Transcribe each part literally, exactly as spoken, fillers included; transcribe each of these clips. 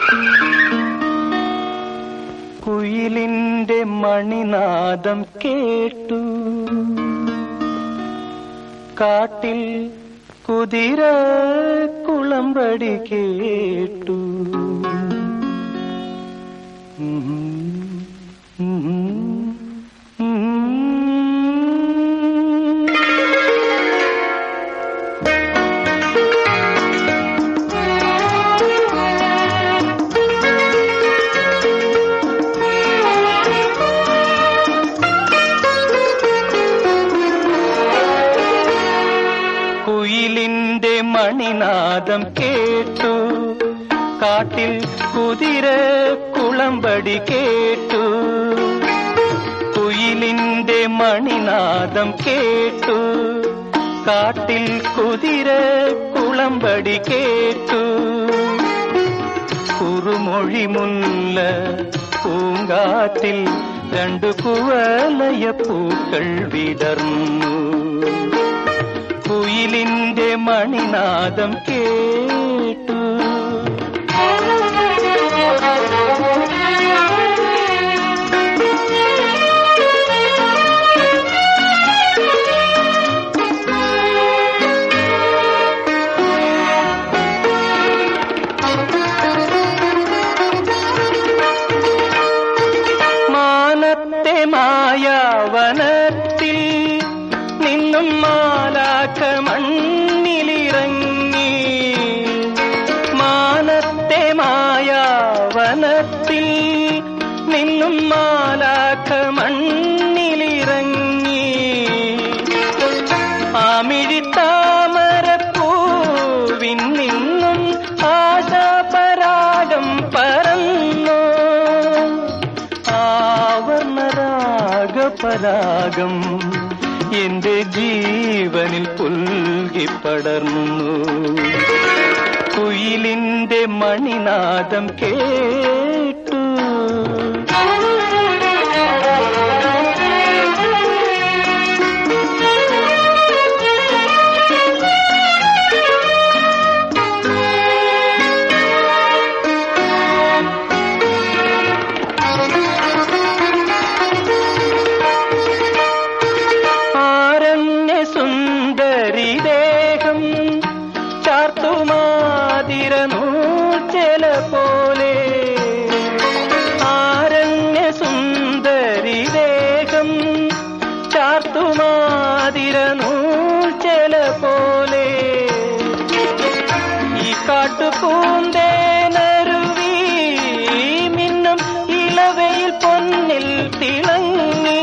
കുയിലിന്റെ മണിനാദം കേട്ടു, കാട്ടിൽ കുതിര കുളമ്പടി കേട്ടു. കുയിലിന്റെ മണിനാദം കേട്ടു, കാട്ടിൽ കുതിര കുളമ്പടി കേട്ടു. കുയിലിന്റെ മണിനാദം കേട്ടു, കാട്ടിൽ കുതിര കുളമ്പടി കേട്ടു. കുറുമൊഴി മുല്ല പൂങ്കാറ്റിൽ രണ്ടു കുവലയ പൂക്കൾ വിടർന്നു. കുയിലിന്റെ മണിനാദം കേട്ടു. മാനത്തെ മായാവനത്തിൽ നിന്നും മാലാഖ മണ്ണിലിറങ്ങി. മാനത്തെ മായാവനത്തിൽ നിന്നും മാലാഖ മണ്ണിലിറങ്ങി. ആമിഴിത്താമരപ്പൂവിൻ നിന്നും ആശാപരാഗം പരന്നു. ആവർണരാഗപരാഗം എന്റെ ജീവനിൽ പുൽകിപ്പടർന്നു. കുയിലിന്റെ മണിനാദം കേട്ടു. സുന്ദരി ദേഹം ചാർത്തുമാതിരനൂർച്ചെല പോലെ. ആരണ്യ സുന്ദരി ദേഹം ചാർത്തുമാതിരനൂർച്ചെല പോലെ. ഈ കാട്ടുപൂന്തേനരുവി മിന്നും ഇളവയിൽ പൊന്നിൽ തിളങ്ങി.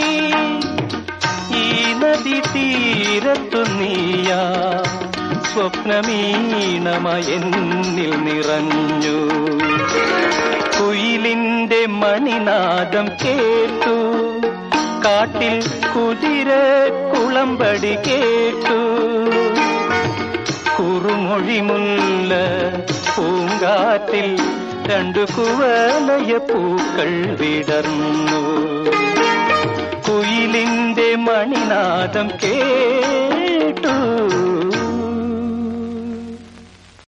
ഈ നദി തീരത്തു നീയാ സ്വപ്നമീണമയെന്നിൽ നിറഞ്ഞു. കുയിലിന്റെ മണിനാദം കേട്ടു, കാട്ടിൽ കുതിര കുളമ്പടി കേട്ടു. കുറുമൊഴി മുല്ല പൂങ്കാറ്റിൽ രണ്ടു കുവലയ പൂക്കൾ വിടർന്നു. കുയിലിന്റെ മണിനാദം കേട്ടു.